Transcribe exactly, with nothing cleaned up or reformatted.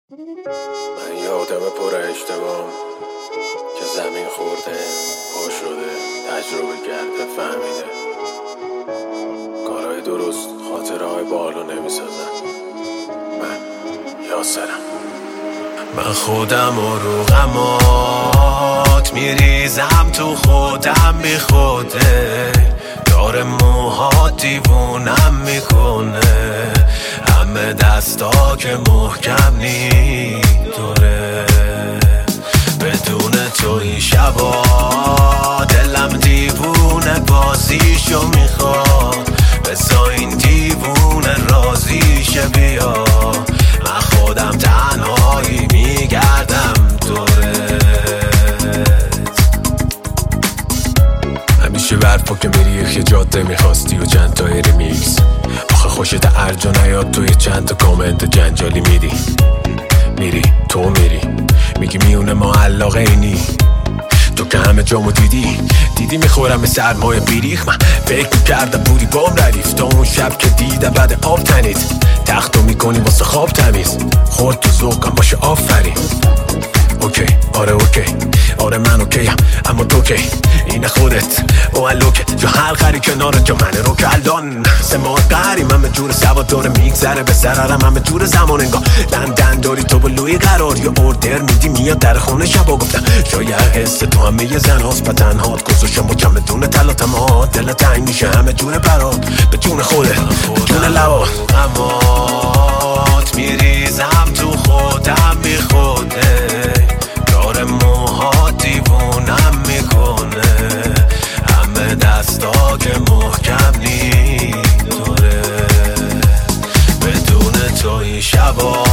من یه آدم پر اشتباهم که زمین خورده، پا شده، تجربه کرده، فهمیده کارهای درست خاطره های بالو نمیسازن. من یاسرم. من خودم و رو غمات میریزم تو خودم بی خوده، داره موها دیوونم میکنه، همه دستا که محکم نی دوره. بدون تو این شبا دلم دیوونه بازیشو میخواد، بسا این دیوونه رازیشه بیا. من خودم تنهایی میگردم دورت، همیشه برفا که میری یه جاده میخواستی و چند تا ریمیکس. آخه خوشت ارجا نیاد توی چند تا کامنت جنجالی میری میری تو میری میگی میونه ما علاقه اینی. تو که همه جامو دیدی دیدی میخورم سرمایه بیریخ. من فکر میکردم بودی بام ردیف تا اون شب که دیدم بعد آب تنید تختو میکنی واسه خواب تمیز. خورد تو ذوقم باشه آفرین. اوکی آره اوکی آره من اوکیم اما تو کی این خودت او الوکه جو هر خری کنار جا من رو کلدان سه ماه قهری من به جور سواد داره میگذره به ضررم من به جور زمان انگاه دندن داری تو بلوی قرار یا اوردر میدی میاد در خونه شبا. گفتم شاید حس تو همه یه زن هاست و تنهات گذاشم با کم بدون تلاتمات دل تنگ میشه همه جور برات به جون خودت به جون لبات. غمات میریزم تو خودم بی خوده، داره موها دیوونم میکنه، همه دستا که محکم نی دوره. بدون تو این شبا